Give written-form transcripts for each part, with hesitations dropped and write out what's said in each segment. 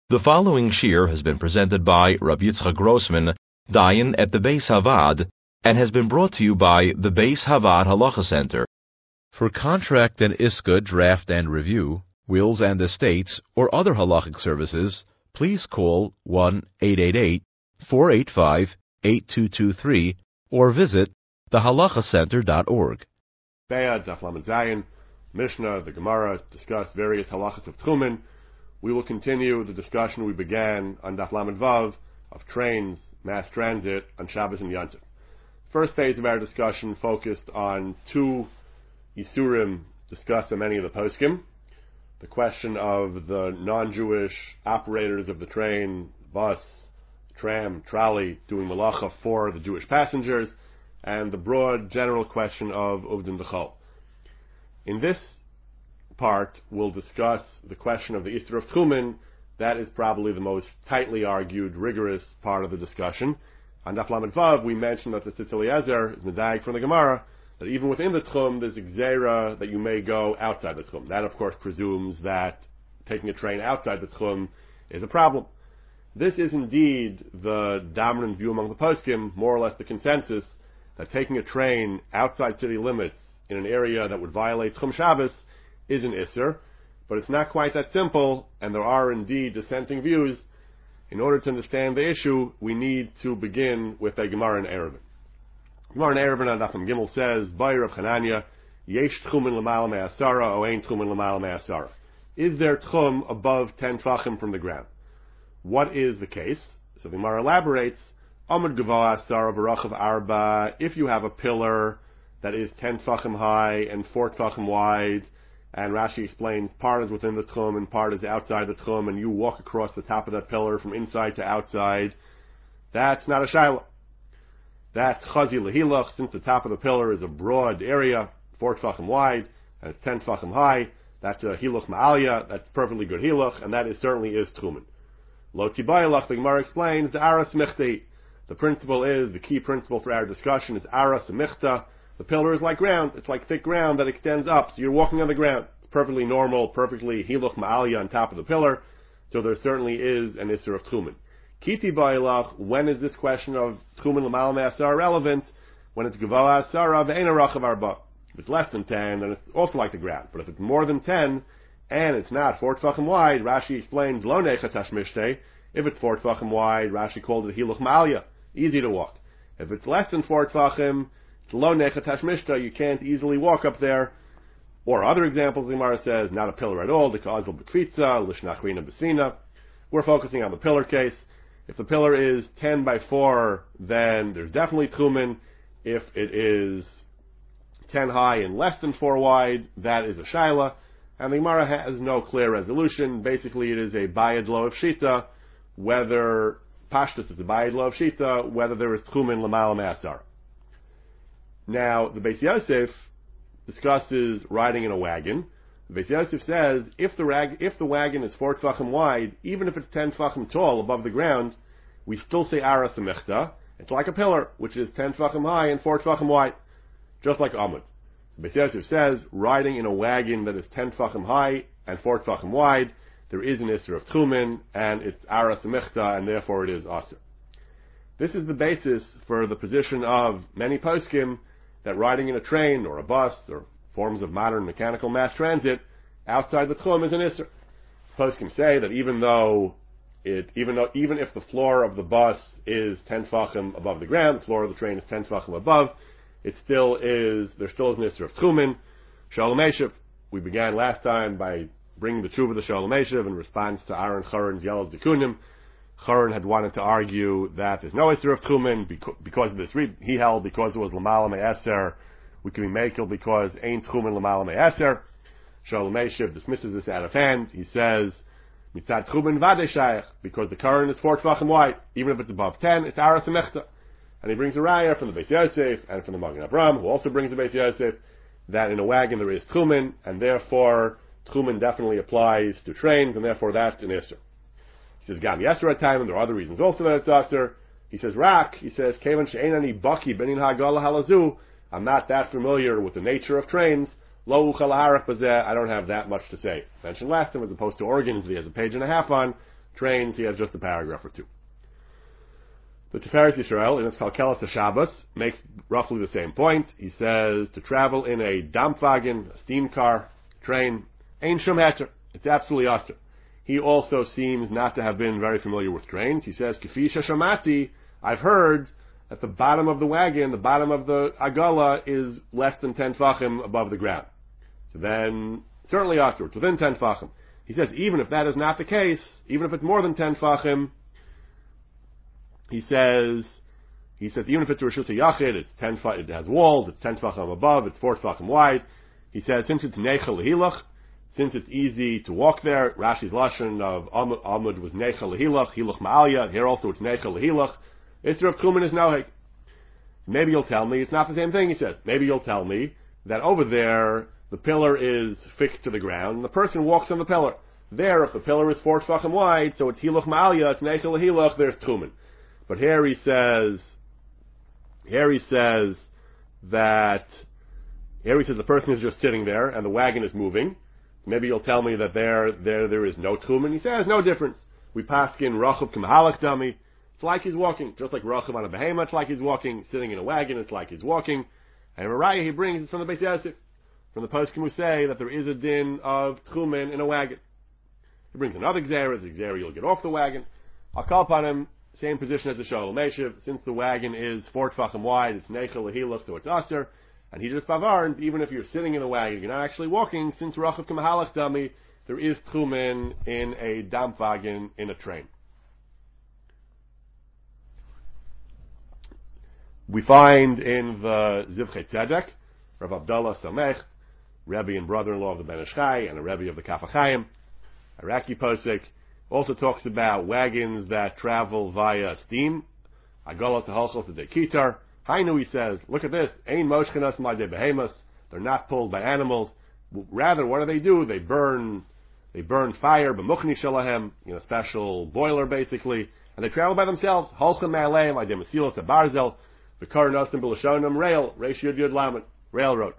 The following shir has been presented by Rabbi Yitzchak Grossman, Dayan at the Beis Havad, and has been brought to you by the Beis Havad Halacha Center. For contract and ISKA draft and review, wills and estates, or other halachic services, please call 1-888-485-8223 or visit thehalachacenter.org. Be'ad, Daf Lamed Zayin, Mishnah, the Gemara discuss various halachas of Tchumen. We will continue the discussion we began on Daf Lamed Vav of trains, mass transit, on Shabbos and Yom Tov. First phase of our discussion focused on two Yisurim discussed in many of the poskim. The question of the non-Jewish operators of the train, bus, tram, trolley, doing malacha for the Jewish passengers, and the broad general question of Uvdin Dechol. In this part, we'll discuss the question of the Isser of Tchumen. That is probably the most tightly argued, rigorous part of the discussion. On Daf Lamed Vav, we mentioned that the Tzitz Eliezer is medayek from the Gemara, that even within the Tchum, there's a gzeira that you may go outside the Tchum. That, of course, presumes that taking a train outside the Tchum is a problem. This is indeed the dominant view among the poskim, more or less the consensus, that taking a train outside city limits in an area that would violate Tchum Shabbos is an Isser, but it's not quite that simple, and there are indeed dissenting views. In order to understand the issue, we need to begin with a Gemara in Eruvin. Gemara in Eruvin on Daf Gimel says, Bayer of Chananya, Yesh Tchumen L'Mala Me'asara, O Ein Tchumen L'Mala Me'asara. Is there Tchum above 10 Tvachim from the ground? What is the case? So the Gemara elaborates, Amud Gavoa Asara V'Rachav Arba, if you have a pillar that is 10 Tvachim high and 4 Tvachim wide, and Rashi explains part is within the Tchum and part is outside the Tchum, and you walk across the top of that pillar from inside to outside, that's not a Shaila. That's Chazi Lehilach, since the top of the pillar is a broad area, 4 Tvachim wide, and it's 10 Tvachim high, that's a Hiluch Ma'alya, that's perfectly good Hiluch, and that certainly is Tchumen. Lo Tibayalach, the Gemara explains, the Aras Michti. The principle is, the key principle for our discussion is Aras Michta. The pillar is like ground, it's like thick ground that extends up, so you're walking on the ground. It's perfectly normal, perfectly Hiluch Ma'alya on top of the pillar, so there certainly is an Isser of Tchumen. Kiti Ba'ilach, when is this question of Tchumen L'Mal Me'asar relevant? When it's Gavoa Asara Ve'ena Rachav Arba. If it's less than 10, then it's also like the ground. But if it's more than 10, and it's not 4 Tvachim wide, Rashi explains, Lo Necha Tashmishtei. If it's 4 Tvachim wide, Rashi called it Hiluch Ma'alya, easy to walk. If it's less than 4 Tvachim, Lo Necha Tashmishta, you can't easily walk up there. Or other examples, the Gemara says, not a pillar at all, the Ka'azal B'Kvitza, Lishnachrina B'Sina. We're focusing on the pillar case. If the pillar is 10 by 4, then there's definitely Tchumen. If it is 10 high and less than 4 wide, that is a Shaila. And the Gemara has no clear resolution. Basically, it is a Bayad Lo of Shita, whether Pashtus is a Bayad Lo of Shita, whether there is Tchumen L'Mal Me'asar. Now, the Beis Yosef discusses riding in a wagon. The Beis Yosef says, if the wagon is 4 Tvachim wide, even if it's 10 Tvachim tall above the ground, we still say Aras Mechta. It's like a pillar, which is 10 Tvachim high and 4 Tvachim wide, just like Amud. The Beis Yosef says, riding in a wagon that is 10 Tvachim high and 4 Tvachim wide, there is an Isser of Tchumen, and it's Aras Mechta, and therefore it is Aser. This is the basis for the position of many poskim that riding in a train or a bus or forms of modern mechanical mass transit outside the Tchum is an Isser. Poskim say that even if the floor of the bus is 10 Tvachim above the ground, the floor of the train is 10 Tvachim above, there still is an Isser of Tchumen. Shalom Eshev, we began last time by bringing the Tshuva to Shalom Eshev in response to Aaron Charon's Yellow Zikunim. Charon had wanted to argue that there's no Isser of Tchumen because of this. He held because it was L'Mala Me'eser, we can be Mekel because ain't Tchumen L'Mala Me'eser. Shalom Eshev dismisses this out of hand. He says, Mitzad Tchumen Vade Shayach, because the current is 4 Tvachim wide. Even if it's above 10, it's Aras Mechta. And he brings a raya from the Beis Yosef and from the Magen Avraham, who also brings the Beis Yosef, that in a wagon there is Tchumen, and therefore Tchumen definitely applies to trains, and therefore that's an Isser. He says, Gam Yesra time, and there are other reasons also that it's Aser. He says, Kevan She'enani Baki Benin Hagala Halazu, I'm not that familiar with the nature of trains, Lo Uchal Harach Bazeh, I don't have that much to say. Mentioned last time, as opposed to organs, he has a page and a half on, Trains, he has just a paragraph or two. The Tiferes Yisrael, in its Kalkelas HaShabbos, makes roughly the same point. He says, to travel in a Dampfwagen, a steam car, train, Ein Shum Heter. It's absolutely usher. He also seems not to have been very familiar with trains. He says, Kifi Shashamati, I've heard that the bottom of the wagon, the bottom of the agala, is less than 10 tfachim above the ground. So then, certainly usher, it's within 10 tfachim. He says, even if that is not the case, even if it's more than 10 tfachim, he says, even if it's Rishus HaYachid, it's 10 tfachim, it has walls, it's 10 tfachim above, it's 4 tfachim wide. He says, since it's Neicha Lehilach, since it's easy to walk there, Rashi's Lashon of Amud was Neicha Lehilach, Hilach Ma'alya, here also it's Neicha Lehilach. Isra of Tchumen is Noheg. Maybe you'll tell me it's not the same thing, he says. Maybe you'll tell me that over there, the pillar is fixed to the ground, and the person walks on the pillar. There, if the pillar is 4 tfachim wide, so it's Hilach Ma'alya, it's Neicha Lehilach, there's Tchumen. But here he says the person is just sitting there and the wagon is moving. Maybe you'll tell me that there is no tchumen. He says, no difference. We paskin Rachub K'mahalak Dami. It's like he's walking. Just like Rachub on a behemoth, it's like he's walking. Sitting in a wagon, it's like he's walking. And Raya he brings it from the Beis Yosef. From the poskim who say that there is a din of tchumen in a wagon. He brings another gzera. The gzera you'll get off the wagon. I'll call upon him. Same position as the Shalom Meshiv. Since the wagon is 4 tfachim wide, it's Neicha Lehilach, so it's Aser. And he just bavarn, even if you're sitting in the wagon, you're not actually walking, since Rachav K'mahalach Dami, there is Tchumen in a Dampfwagen, in a train. We find in the Zivchei Tzedek, Rav Abdullah Samech, Rebbe and brother-in-law of the Ben Ish Chai, and a Rebbe of the Kaf HaChaim, Iraqi Posek, also talks about wagons that travel via steam. Agalas Halchos de Kitar. Hainu, he says, look at this. Ein moshchenas ma de behemoths. They're not pulled by animals. Rather, what do? They burn fire, b'muchni shalahem, in a special boiler, basically, and they travel by themselves. Halchem me'aleim, ma de mesilos barzel, v'kar nosim b'lashonim rail, reish yud yud lamet, railroad.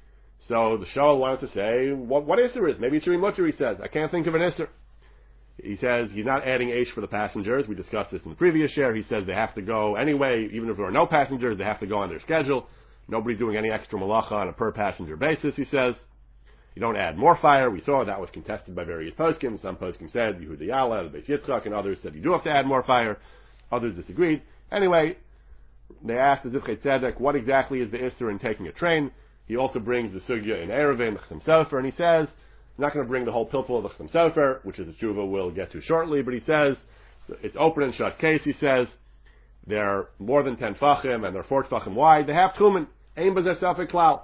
So the Shoel wanted to say, what Isser is? Maybe it should be mutter, he says. I can't think of an Isser. He says he's not adding Aish for the passengers. We discussed this in the previous share. He says they have to go anyway, even if there are no passengers, they have to go on their schedule. Nobody's doing any extra malacha on a per passenger basis, he says. You don't add more fire. We saw that was contested by various poskim. Some poskim said, Yehuda Yala, the Beis Yitzchak, and others said you do have to add more fire. Others disagreed. Anyway, they asked the Zivchei Tzedek, what exactly is the Isser in taking a train? He also brings the Sugya in Erevin, Chasam Sofer, and he says, I'm not going to bring the whole pilpul of the Chasam Sofer, which is a tshuva we'll get to shortly, but he says, it's open and shut case, he says, they're more than 10 tfachim, and they're 4 tfachim wide, they have tchumen, ein b'zeh safek klal.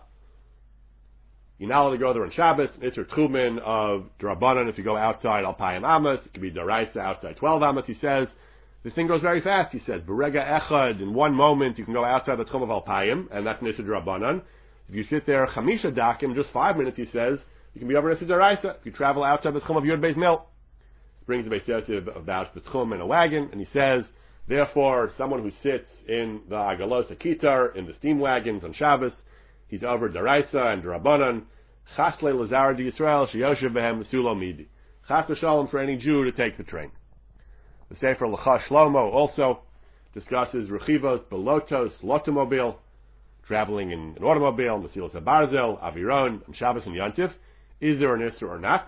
You're not allowed to go there on Shabbos, it's a tchumen of drabanan, if you go outside Alpayim Amos, it could be daraisa outside 12 Amos, he says, this thing goes very fast, he says, berega echad, in one moment you can go outside the tchum of Alpayim, and that's Nisa drabanan. If you sit there chamisha dakim, just 5 minutes, he says, you can be over Nisa daraisa. If you travel outside the tchum of Yud Beis Mil, brings the Beis Yosef about the tchum in a wagon, and he says, therefore, someone who sits in the agalos akitar, in the steam wagons on Shabbos, he's over daraisa and drabanan. Chas le lazar di Yisrael sheyoshev behem mesulo midi. Chas v'shalom for any Jew to take the train. The Sefer L'cha Shlomo also discusses rechivos, belotos, lotomobile, traveling in an automobile, mesilas habarzel, aviron, on Shabbos and Yontif. Is there an Isser or not?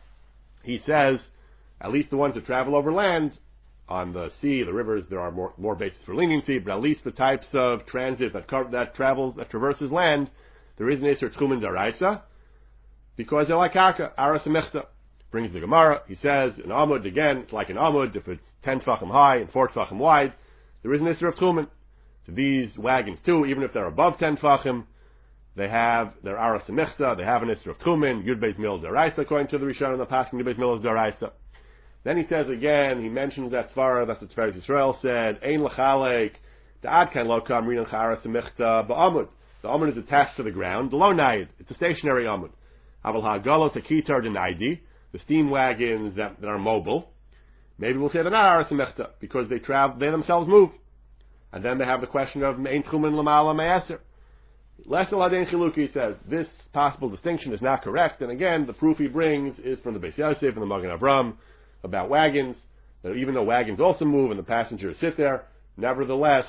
He says, at least the ones that travel over land, on the sea, the rivers, there are more basis for leniency, but at least the types of transit that traverses land, there is an Isser Tchumen Daraisa, because they're like Karka, Aras Mechta. Brings the Gemara, he says, an Amud, again, it's like an Amud, if it's 10 tfachim high and 4 tfachim wide, there is an Isser of Tchumen. So these wagons too, even if they're above 10 tfachim, they have their Aras Mechta, they have an Isser of Tchumen, Yud Beis Mil Daraisa, according to the Rishon and the Paskin, Yud Beis Mil is Daraisa. Then he says again, he mentions that Svara that the Tiferes Yisrael said, Ein L'chalek, the Adkan Lo Kam Rinan Cha'aras Mechta Ba'amud. The Amud is attached to the ground, the Lo Naid, it's a stationary Amud. Aval Ha'galos Akitar Denaidi, the steam wagons that are mobile, maybe we'll say they're not Aras Mechta, because they themselves move. And then they have the question of Ein Tchumen L'mala Me'aser. Lesel Hadein Chiluki says, this possible distinction is not correct, and again, the proof he brings is from the Beis Yosef and the Magen Avram, about wagons. that even though wagons also move and the passengers sit there, nevertheless,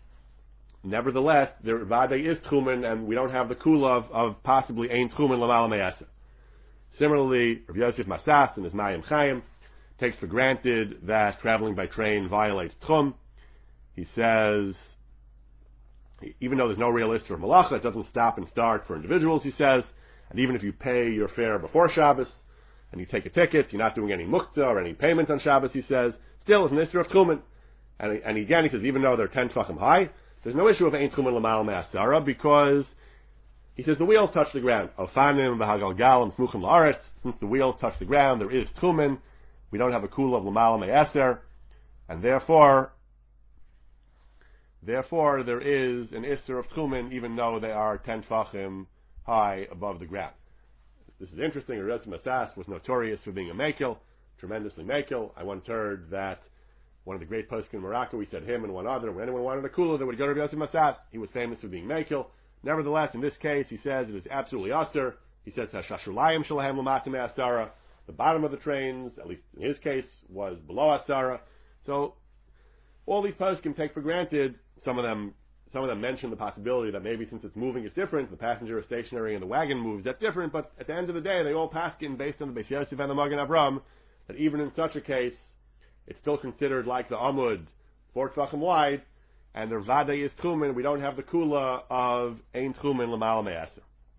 there vade is tchumen, and we don't have the kula of possibly ein tchumen lamal me'asa. Similarly, Rav Yosef Masas in his Mayim Chaim takes for granted that traveling by train violates tchum. He says, even though there's no real Isser of Malacha, it doesn't stop and start for individuals, he says, and even if you pay your fare before Shabbos, and you take a ticket, you're not doing any muktzah or any payment on Shabbos, he says, still it's an Isser of Tchumen. And again, he says, even though they're 10 tefachim high, there's no issue of Ein Tchumen L'mal Me'asara, because he says the wheels touch the ground. Alfanim v'hagalgal smuchim la'aretz. Since the wheels touch the ground, there is Tchumen. We don't have a kula of L'mal Me'aser, and therefore there is an Isser of Tchumen, even though they are 10 tefachim high above the ground. This is interesting. Rav Masas was notorious for being a mekel, tremendously mekel. I once heard that one of the great poskim in Morocco, he said him and one other, when anyone wanted a kula, they would go to Rav Masas. He was famous for being mekel. Nevertheless, in this case, he says it is absolutely aser. He says Hashashulayim shalahem l'matim asara. The bottom of the trains, at least in his case, was below asara. So all these poskim take for granted. Some of them mention the possibility that maybe since it's moving, it's different. The passenger is stationary and the wagon moves. That's different. But at the end of the day, they all paskin based on the Beis Yosef and the Magen Avram that even in such a case, it's still considered like the Amud, 4 tefachim wide, and the Vade is Tchumen. We don't have the Kula of Ein Tchumen L'mal Me'aser.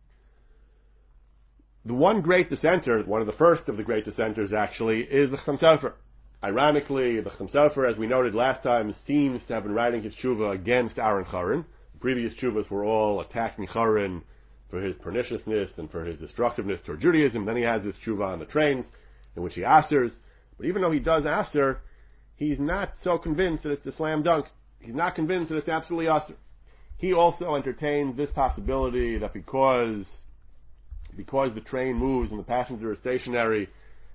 The one great dissenter, one of the first of the great dissenters actually, is the Chassam Sofer. Ironically, the Chassam Sofer, as we noted last time, seems to have been writing his tshuva against Aaron Charon. The previous tshuvas were all attacking Charon for his perniciousness and for his destructiveness toward Judaism. Then he has his tshuva on the trains, in which he asers. But even though he does aser, he's not so convinced that it's a slam dunk. He's not convinced that it's absolutely aser. He also entertains this possibility that because the train moves and the passenger is stationary,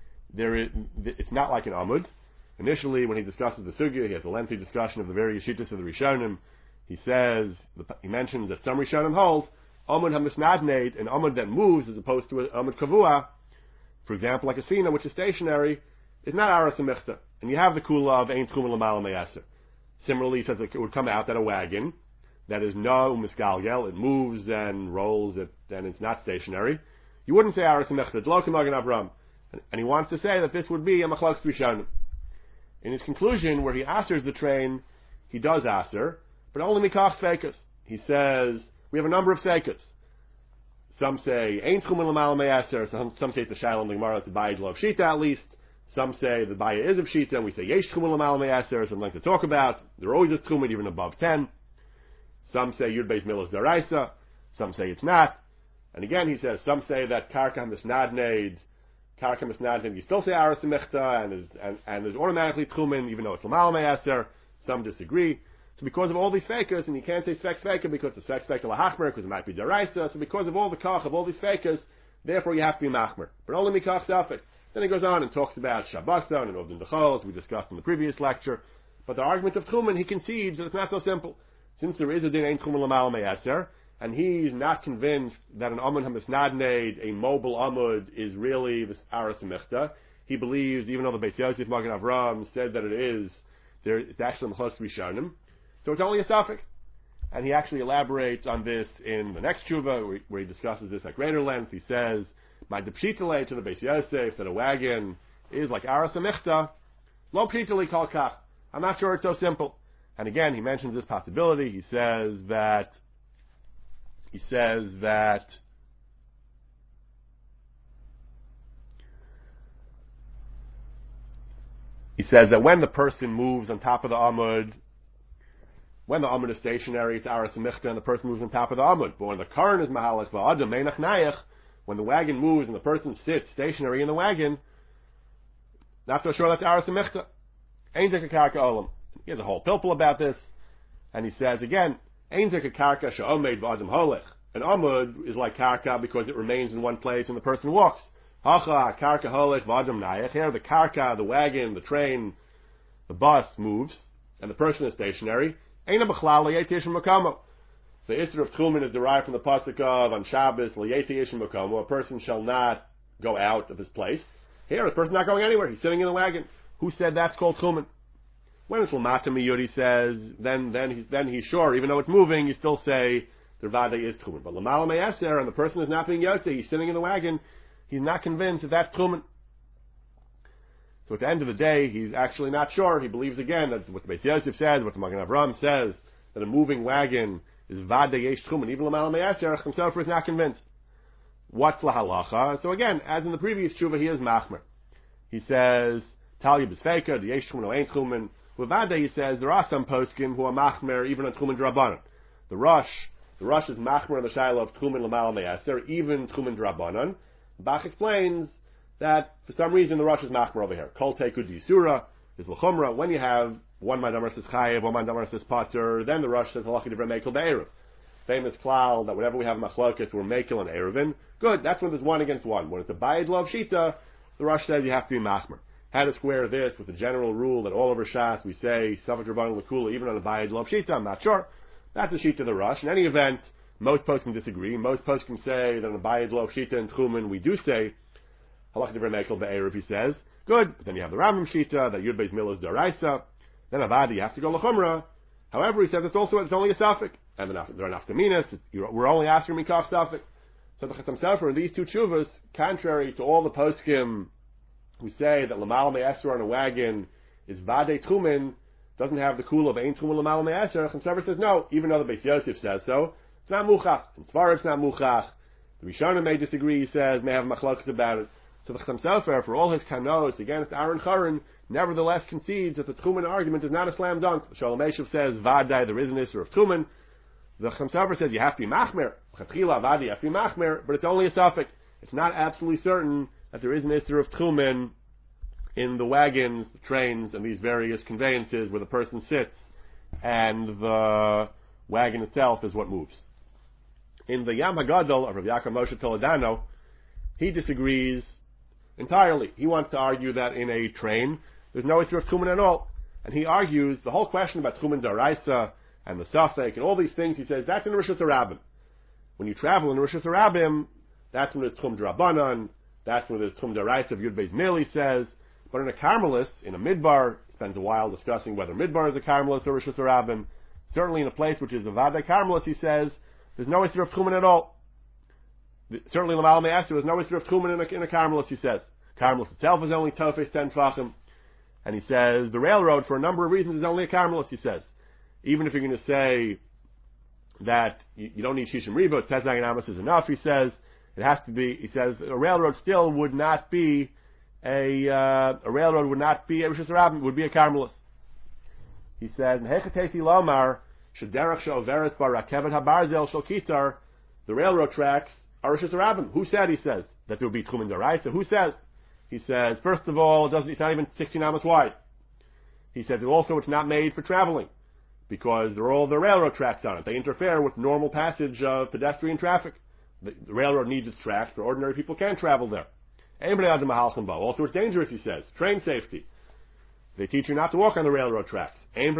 it's not like an Amud. Initially, when he discusses the sugya, he has a lengthy discussion of the various shittas of the Rishonim. He mentions that some Rishonim hold Amud HaMisnadneit, an Amud that moves as opposed to an Amud Kavua, for example, like a Sina, which is stationary, is not Aras Amichta. And you have the Kula of Ein Tchumen L'mal Me'aser. Similarly, he says that it would come out that a wagon that is no Misgalgel, it moves and rolls, and it's not stationary. You wouldn't say Aras Amichta. It's Lo K'Magen Avram. And he wants to say that this would be a Machlokes Rishonim. In his conclusion, where he asers the train, he does aser, but only mikach sveikas. He says, we have a number of sveikas. Some say, Ein Tchumen L'mal Me'aser, some say it's a Shalom the Gemara, it's a Bayit of Shita at least. Some say the Bayit is of Shita, and we say Yesh Tchumen L'mal Me'aser, something like to talk about. There always is Tchumen, even above 10. Some say Yud Beis Milas Daraisa, some say it's not. And again, he says, some say that Karka Misnadneid, you still say Aras Mechta, and is automatically Tchumen, even though it's L'mal Me'aser. Some disagree. So because of all these fakers, and you can't say Svek Sveka because the Svek Sveka Lahachmer, because it might be Daraisa, so because of all the Kach of all these fakers, therefore you have to be Machmer. But only Mikach Safek. Then he goes on and talks about Shabbason and Ovdin Dechol, as we discussed in the previous lecture. But the argument of Tchumen, he concedes that it's not so simple. Since there is a din Ein Tchumen L'mal Me'aser, and he's not convinced that an Amud HaMisnadneid, a mobile Amud, is really this Aras Mechta. He believes, even though the Beis Yosef Magen Avram said that it's actually Machlokes Rishonim. So it's only a suffix. And he actually elaborates on this in the next tshuva, where he discusses this at greater length. He says, my depshitale to the Beis Yosef, that a wagon is like Aras Mechta, lo pshitale kol kach. I'm not sure it's so simple. And again, he mentions this possibility. He says that when the person moves on top of the Amud, when the Amud is stationary, it's Aras Mechta, and the person moves on top of the Amud. But when the Karn is Mahalach V'Adam Meinach Nayach, when the wagon moves and the person sits stationary in the wagon, not so sure that's Aras Mechta. Ein Zek Karka Olam. He has a whole pilpul about this, and he says again, Ein Zek Karka She'omeid V'Adam Holech. An Amud is like Karka because it remains in one place and the person walks. Hacha Karka Holech V'Adam Nayach. Here the Karka, the wagon, the train, the bus moves, and the person is stationary. Eina B'chlal L'Yeti Yishim Makamo. The Isser of Tchumen is derived from the pasuk of on Shabbos L'Yeti Yishim Makamo. A person shall not go out of his place. Here, the person's not going anywhere. He's sitting in the wagon. Who said that's called Tchumen? When it's L'mata Miyud, he says, then he's sure, even though it's moving, you still say the Vadai is Tchumen. But L'mala Me'eser, and the person is not being Yotze, he's sitting in the wagon, he's not convinced that that's Tchumen. So at the end of the day, he's actually not sure. He believes again that what the Beis Yosef says, what the Magen Avraham says, that a moving wagon is Vadai Yesh Tchumen. Even L'mala Me'eser, himself is not convinced. What's La Halacha? So again, as in the previous tshuva, he is Machmer. He says, Talya B'Sfeika, the Yesh Tchumen or Ein Tchumen. With Vadai, he says, there are some poskim who are Machmer even on Tchumen D'Rabbanan. The Rosh is Machmer on the Shiloh of Tchumen L'mala Me'eser, even Tchumen D'Rabbanan. Bach explains that for some reason the Rosh is Machmer over here. Kol Tekud Yisura is L'chumra. When you have one Madamar says Chayev, one Madamar says Pater, then the Rosh says Halacha Divrei Mekel Be'erev. Famous klal that whenever we have Machlokes, we're Mekel and Erevin. Good, that's when there's one against one. When it's a Bayid Lov Shita, the Rosh says you have to be Machmer. How to square this with the general rule that all over Shas we say Safat Rabban L'Kula even on a Bayid Lov Shita, I'm not sure. That's the Shita of the Rosh. In any event, most posts can disagree. Most posts can say that on a Bayid Lov Shita and Tchumen we do say Halach Divrei Mekel Be'erev, he says. Good, but then you have the Rambam Shita, that Yud Beis Mil is Daraisa. Then Avadi, you have to go L'Chumra. However, he says it's only a suffix. And there are nafkaminas. We're only asking Mikach suffix. So the Chassam Sofer in these two tshuvas, contrary to all the poskim who say that L'mal Me'eser on a wagon is Vadei Tchumen, doesn't have the kula of Ein Tchumen L'mal Me'eser, Chassam Sofer says no, even though the Beis Yosef says so. It's not Muchach. In Svar it's not Muchach. The Rishonim may disagree, he says, may have machlokas about it. So the Chassam Sofer, for all his kanos against Aaron Charan, nevertheless concedes that the Tchumen argument is not a slam dunk. Shalom Eshev says, Vadai, there is an issue of Tchumen. The Chassam Sofer says you have to be Machmer. Chatchila, Vadi, you have to be Machmer, but it's only a suffix. It's not absolutely certain that there is an issue of Tchumen in the wagons, the trains, and these various conveyances where the person sits and the wagon itself is what moves. In the Yam HaGadol of Rav Yaakov Moshe Toledano, he disagrees entirely. He wants to argue that in a train, there's no issue of Tchumen at all. And he argues the whole question about Tchumen D'Oraisa and the Safek and all these things, he says, that's in Rishus HaRabim. When you travel in Rishus HaRabim, that's when it's Tchum D'Rabbanan, that's when it's Tchum D'Oraisa of Yud Beis Mil, he says. But in a Carmelist, in a Midbar, he spends a while discussing whether Midbar is a Carmelist or Rishus HaRabim. Certainly in a place which is a Vadai Carmelist, he says, there's no issue of Tchumen at all. Certainly L'mal Me'eser, there's no issue of Tchumen in a Carmelist, he says. Carmelist itself is only Tofes 10 Tvachim. And he says, the railroad, for a number of reasons, is only a Carmelist, he says. Even if you're going to say that you don't need Shishim Riba, Tezai Amos is enough, he says, it has to be, he says, a railroad still would not be a railroad would not be a Rishus HaRabim, would be a Carmelist. He says, Hechatesi Lomar, Shederach Shoveret Bar Rakevet HaBarzel Shel Kitar, the railroad tracks are Rishus HaRabim. Who said, he says, that there would be Tchumen D'Oraisa? Who says? He says, first of all, it's not even 16 amos wide. He says, also it's not made for traveling, because they're all the railroad tracks on it. They interfere with normal passage of pedestrian traffic. The railroad needs its tracks, but ordinary people can't travel there. Also, it's dangerous, he says. Train safety. They teach you not to walk on the railroad tracks. It's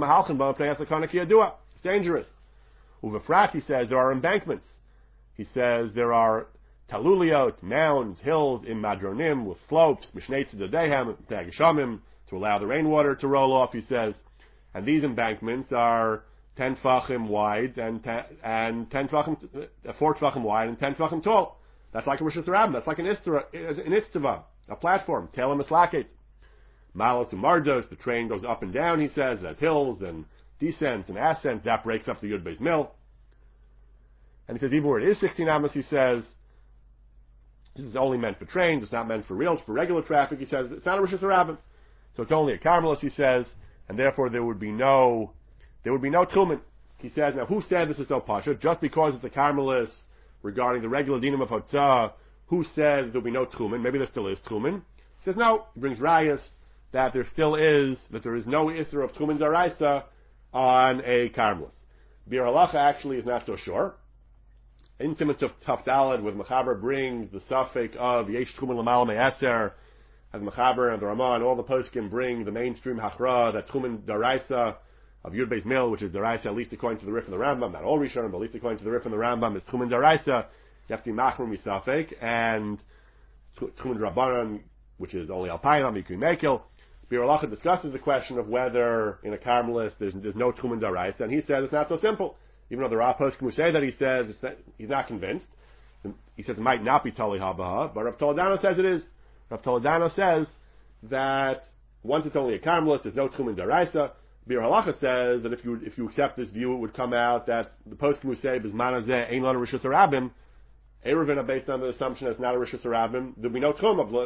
dangerous. Uvefrat, he says, there are embankments. He says there are taluliot, mounds, hills, in madronim, with slopes, mishnei tzedadehem, tagishamim, to allow the rainwater to roll off, he says. And these embankments are 10 tfachim wide and 10 tfachim, 4 tfachim wide and 10 tfachim tall. That's like a Rishus HaRabim. That's like an Itztava, a platform. Telem Eslaket. Malos and Mardos, the train goes up and down, he says. It has hills and descents and ascents. That breaks up the Yud Beis Mil. And he says, even where it is 16 amos, he says, this is only meant for trains, it's not meant for regular traffic, he says. It's not a Rishus HaRabim. So it's only a Carmelist, he says, and therefore there would be no Tchumen. He says, now who said this is so pasha? Just because it's a Carmelist regarding the regular dinim of Hotzah, who says there will be no Tchumen? Maybe there still is Tchumen. He says, no, he brings rayas that there is no Isser of Tchumen D'Oraisa on a Carmelist. Bir Halacha actually is not so sure. Intimate of Tafdalad with Mechaber brings the suffix of Yesh Tchumen L'mal Me'eser, as Mechaber and the Ramah and all the poskim bring the mainstream Hachra, that Tchumen D'Oraisa of Yud Beis Mil, which is D'Oraisa at least according to the Rif and the Rambam, not all Rishonim, but at least according to the Rif and the Rambam, is Tchumen D'Oraisa. You have to be Machmer Misafek, and Tchumen D'Rabbanan, which is only Alpayim, Mikui Mekel. Bir Halacha discusses the question of whether in a Carmelist there's no Tchumen Daraisa, and he says it's not so simple. Even though there are poskim who say that, he says he's not convinced. He says it might not be Tali Habaha, but Rav Toledano says it is. Rav Toledano says that once it's only a Carmelist, there's no Tchumen Daraisa. Bir Halacha says that if you accept this view, it would come out that the poskim who say Bizman Hazeh Ein Lanu Rishus Harabim, Eruvin are based on the assumption that it's not a Rishus Harabim. There'll be no Tchum of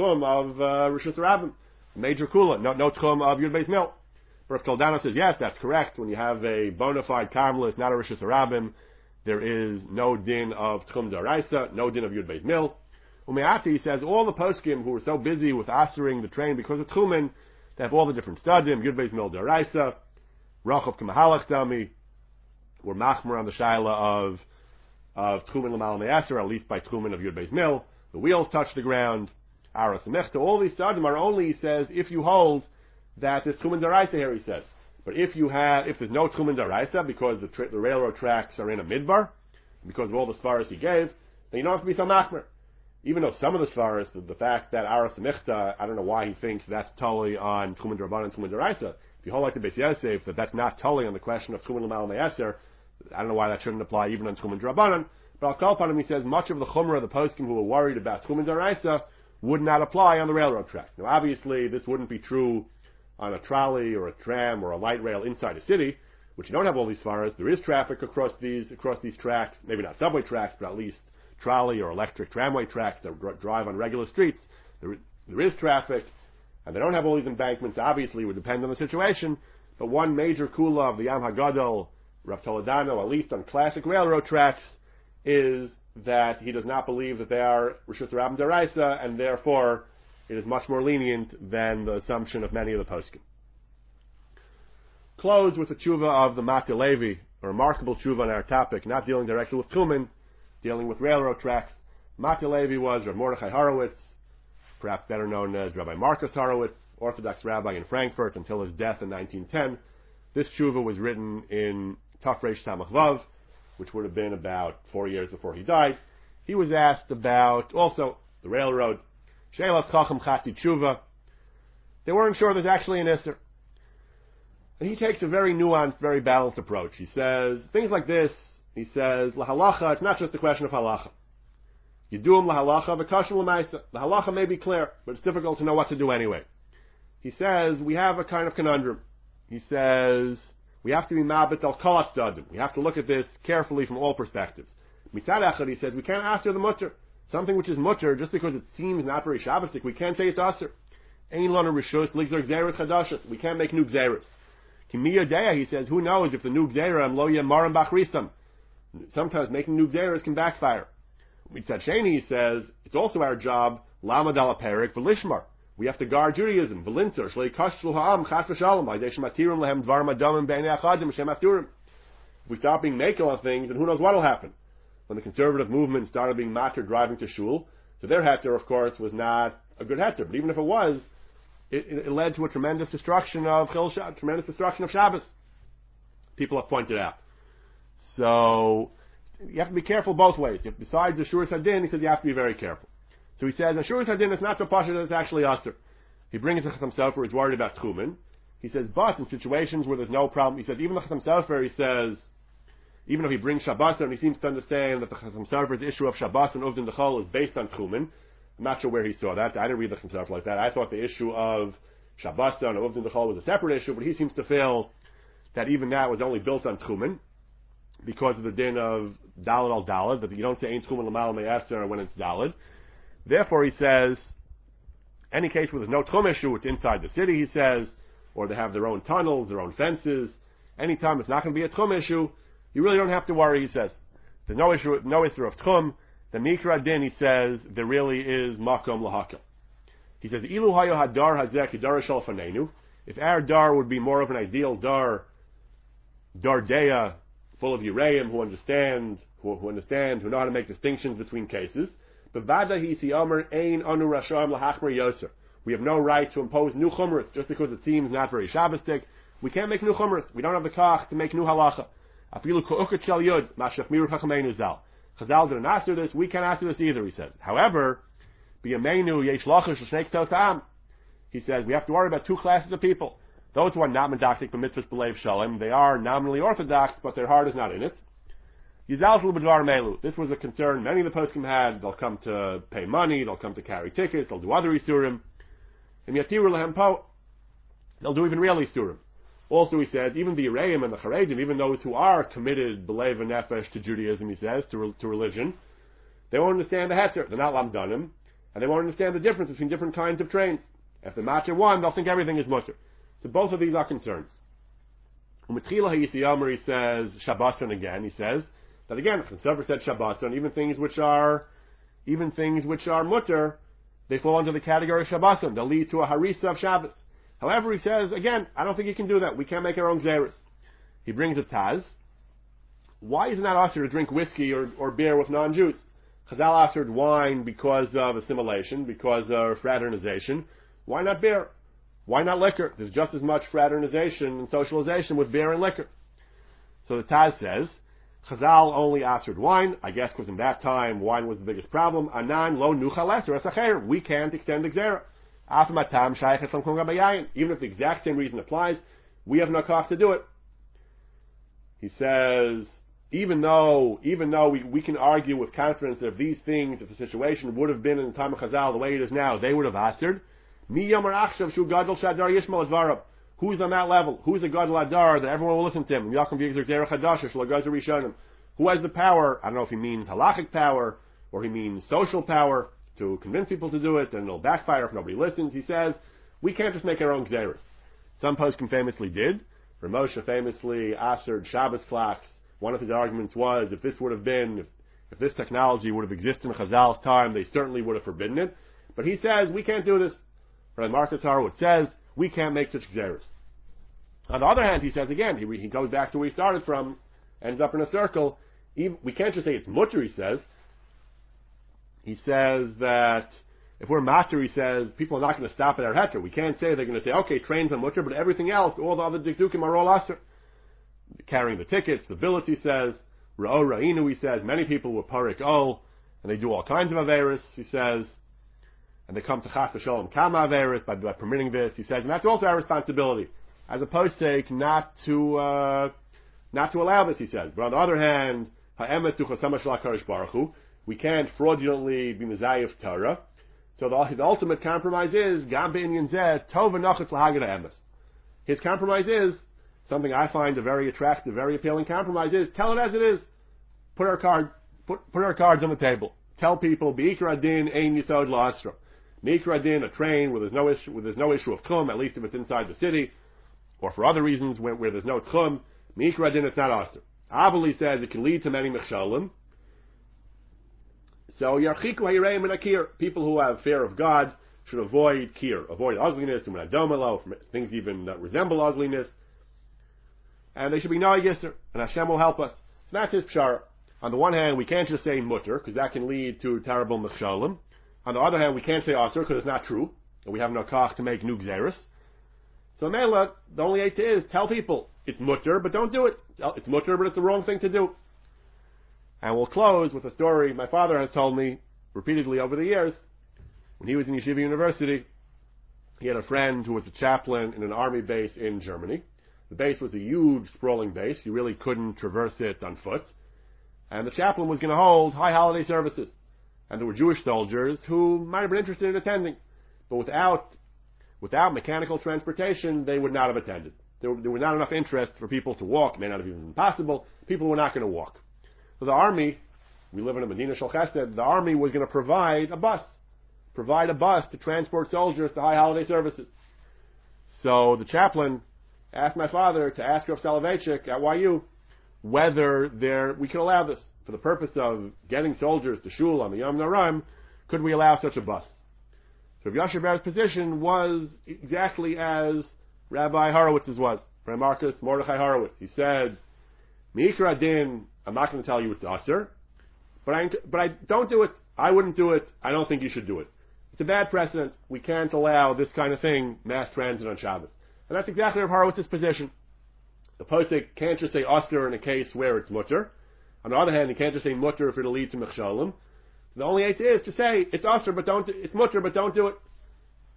Rishus Harabim. Major kula, no tchum of Yud Beis Mil. Rav Toledano says, yes, that's correct. When you have a bona fide Carmelist, not a Rishus Harabim, there is no din of tchum daraisa, no din of Yud Beis Mil. Umeati says, all the poskim who were so busy with answering the train because of tchumen, they have all the different stadim, Yud Beis Mil daraisa, Rachav K'mahalach Dami, were machmer on the shaila of tchumen l'mal me'aser, at least by tchumen of Yud Beis Mil. The wheels touch the ground. Aras Mechta, all these stadim are only, he says, if you hold that there's Tchumen Daraisa here, he says. But if there's no Tchumen Daraisa, because the railroad tracks are in a midbar, because of all the svaras he gave, then you don't have to be so machmer. Even though some of the svaras, the fact that Aras Mechta, I don't know why he thinks that's totally on Tchumen Drabanan and Tchumen Daraisa. If you hold like the Beis Yosef, that's not totally on the question of Tchumen L'mal Me'aser, I don't know why that shouldn't apply even on Tchumen Drabanan. But I'll call upon him, he says, much of the chumrah of the poskim who were worried about Tchumen Daraisa would not apply on the railroad track. Now, obviously, this wouldn't be true on a trolley or a tram or a light rail inside a city, which you don't have all these faras. There is traffic across these tracks, maybe not subway tracks, but at least trolley or electric tramway tracks that drive on regular streets. There is traffic, and they don't have all these embankments. Obviously, it would depend on the situation, but one major kula of the Yam HaGadol, Rav Toledano, at least on classic railroad tracks, is that he does not believe that they are Rishus Harabim Daraisa, and therefore it is much more lenient than the assumption of many of the poskim. Close with the tshuva of the Mati Levi, a remarkable tshuva on our topic, not dealing directly with Tchumen, dealing with railroad tracks. Mati Levi was Rav Mordechai Horowitz, perhaps better known as Rabbi Marcus Horowitz, Orthodox rabbi in Frankfurt until his death in 1910. This tshuva was written in Tafresh Tamach Vav, which would have been about 4 years before he died. He was asked about also the railroad. Sheilas Chacham Chati Tshuva. They weren't sure there's actually an Isser. And he takes a very nuanced, very balanced approach. He says, things like this, he says, Lahalacha, it's not just a question of halacha. Yiduim lahalacha, v'kashim l'maisa. The halacha may be clear, but it's difficult to know what to do anyway. He says, we have a kind of conundrum. He says, we have to be mabit al kol tzaddim. We have to look at this carefully from all perspectives. Mitzad echad, he says, we can't answer the mutter. Something which is mutter, just because it seems not very Shabbosdik, we can't say it's aser. Ein lanu rishus ligzor gzeres chadashas. We can't make new gzeres. Kimiya deya, he says, who knows if the new gzera lo yemarim bachristam. Sometimes making new gzeres can backfire. Mitzad sheni, he says, it's also our job lamad ala perik v'lishmar. We have to guard Judaism. V'linzer shlei kashlu ha'am chas v'shalom ha'idei shematirim lehem dvar madamim b'nei achadim shem aturim. If we start being makel on things, then who knows what will happen. When the conservative movement started being matter driving to shul, so their heter, of course, was not a good heter. But even if it was, it led to a tremendous destruction of Shabbos. People have pointed out. So you have to be careful both ways. Besides the Shuras Hadin, he says you have to be very careful. So he says, the Shuras Hadin, it's not so posh that it's actually Aser. He brings the Chassam Sofer, he's worried about Tchumen. He says, but in situations where there's no problem, he says, even the Chassam Sofer, he says, even though he brings Shabbos, and he seems to understand that the Chassam Sofer's issue of Shabbos and Uvdin Dechol is based on Tchumen. I'm not sure where he saw that. I didn't read the Chassam Sofer like that. I thought the issue of Shabbos and Uvdin Dechol was a separate issue, but he seems to feel that even that was only built on Tchumen, because of the din of Dalad al Dalad, that you don't say Ein Tchumen L'mal Me'aser when it's Dalad. Therefore, he says, any case where there's no Tchum issue, it's inside the city, he says, or they have their own tunnels, their own fences. Anytime it's not going to be a Tchum issue, you really don't have to worry, he says. There's no issue of Tchum. The Mikra Din, he says, there really is Makom L'Hakel. He says, Ilu Hayo Hadar Hazek Dar Shal Fanenu. If our Dar would be more of an ideal Dar Deya, full of Yereim, who understand, who know how to make distinctions between cases. We have no right to impose new chumras just because it seems not very Shabbosdik. We can't make new chumras. We don't have the kach to make new halacha. Chazal didn't answer this. We can't answer this either, he says. However, he he says we have to worry about two classes of people. Those who are not medactic b'mitzvahs b'leiv shalom, they are nominally orthodox, but their heart is not in it. Yizalshlu b'dvar melu. This was a concern many of the poskim had. They'll come to pay money, they'll come to carry tickets, they'll do other isurim. And yatiru lehem po. They'll do even real isurim. Also, he says, even the Yereim and the Charedim, even those who are committed b'leiv and nefesh to Judaism, he says, to religion, they won't understand the heter. They're not lamdanim, and they won't understand the difference between different kinds of trains. If they're matching one, they'll think everything is mutter. So both of these are concerns. U'metchila ha'yisiyomer, he says, Shabbason again, he says, that again, Chatzor said Shabbason, even things which are mutter, they fall under the category of Shabbason. They'll lead to a harisa of Shabbos. However, he says, again, I don't think you can do that. We can't make our own gzeros. He brings a Taz. Why isn't that usher to drink whiskey or beer with non-Jews? Chazal ushered wine because of assimilation, because of fraternization. Why not beer? Why not liquor? There's just as much fraternization and socialization with beer and liquor. So the Taz says, Chazal only answered wine, I guess because in that time wine was the biggest problem. Anan lo nuchal eser esacher. We can't extend the gzera. Even if the exact same reason applies, we have no cost to do it. He says, even though we can argue with confidence that if these things, if the situation would have been in the time of Chazal the way it is now, they would have answered. Who's on that level? Who's the Gadol Adar that everyone will listen to him? Who has the power? I don't know if he means halachic power or he means social power to convince people to do it, and it'll backfire if nobody listens. He says, we can't just make our own gzeros. Some poskim famously did. Ramosha famously assered Shabbos clocks. One of his arguments was, if this this technology would have existed in Chazal's time, they certainly would have forbidden it. But he says, we can't do this. Rabbi Marcus Horowitz says, we can't make such gzeros. On the other hand, he says again, he goes back to where he started from, ends up in a circle. We can't just say it's mutter, he says. He says that if we're matter, he says, people are not going to stop at our heter. We can't say they're going to say, okay, trains are mutter, but everything else, all the other dikdukim are all aser. Carrying the tickets, the billets, he says, ra'o ra'inu, he says, many people were parik ol, and they do all kinds of averis, he says, and they come to chas v'sholem kama averis by permitting this, he says, and that's also our responsibility, as opposed to not to allow this, he says. But on the other hand, ha'emes tu chasama shel HaKadosh Baruch Hu, we can't fraudulently be mezayif Torah. So his ultimate compromise is gam be'inyan zeh tov v'nochet l'hagid ha'emes. His compromise is something I find a very attractive, very appealing compromise is tell it as it is. Put our cards on the table. Tell people bi'ikar adin ein yisod la'asra. Bi'ikar adin, a train where there's no issue of tchum, at least if it's inside the city, or for other reasons where there's no tchum. Bi'ikar adin, it's not asr. Abeli says it can lead to many mechshalim. So yarchiku hayireim and akir. People who have fear of God should avoid kir, avoid ugliness, things even that resemble ugliness, and they should be no yisr, and Hashem will help us. So that's his pshara. On the one hand, we can't just say mutter because that can lead to terrible mechshalim. On the other hand, we can't say asr because it's not true, and we have no kach to make new gzeros. So Mela, the only eight is tell people it's mutter, but don't do it. It's mutter, but it's the wrong thing to do. And we'll close with a story my father has told me repeatedly over the years. When he was in Yeshiva University, he had a friend who was a chaplain in an army base in Germany. The base was a huge, sprawling base. You really couldn't traverse it on foot. And the chaplain was going to hold high holiday services. And there were Jewish soldiers who might have been interested in attending. But without mechanical transportation, they would not have attended. There was not enough interest for people to walk. It may not have even been possible. People were not going to walk. So the army, we live in a Medina Shel Chesed, the army was going to provide a bus to transport soldiers to high holiday services. So the chaplain asked my father to ask Rav Soloveitchik at YU whether we could allow this for the purpose of getting soldiers to shul on the Yom Noraim. Could we allow such a bus? So Rav Yasher Ber's position was exactly as Rabbi Horowitz's was. Rabbi Marcus Mordechai Horowitz. He said, Me'ikar adin, I'm not going to tell you it's asr, but I don't do it. I wouldn't do it. I don't think you should do it. It's a bad precedent. We can't allow this kind of thing, mass transit on Shabbos. And that's exactly Rav Horowitz's position. The posek can't just say asr in a case where it's mutter. On the other hand, he can't just say mutter if it'll lead to mechshalim. The only eight is to say it's asr, it's mutter, but don't do it.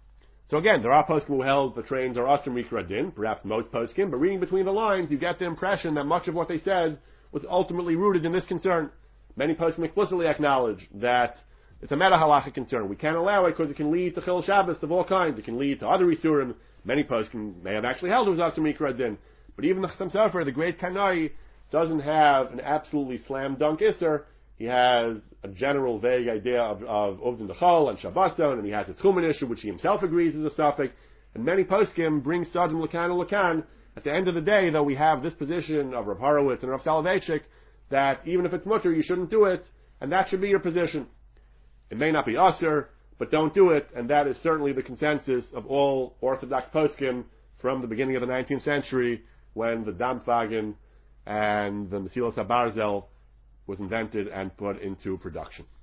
So again, there are poskim who held the trains are asur mikra din, perhaps most poskim, but reading between the lines, you get the impression that much of what they said was ultimately rooted in this concern. Many poskim explicitly acknowledge that it's a meta halachic concern. We can't allow it because it can lead to chil Shabbos of all kinds. It can lead to other isurim. Many poskim may have actually held it was asur mikra din, but even the Chassam Sofer, the great Kanai, doesn't have an absolutely slam dunk isser. He has a general vague idea of Uvdin Dechol and Shabbaton, and he has a Tchumen issue, which he himself agrees is a suffix. And many poskim bring Sadim Lakan and Lakan. At the end of the day, though, we have this position of Rav Horowitz and Rav Soloveitchik that even if it's mutter, you shouldn't do it, and that should be your position. It may not be usher, but don't do it, and that is certainly the consensus of all Orthodox poskim from the beginning of the 19th century when the Dampwagen and the Mesilas HaBarzel was invented and put into production.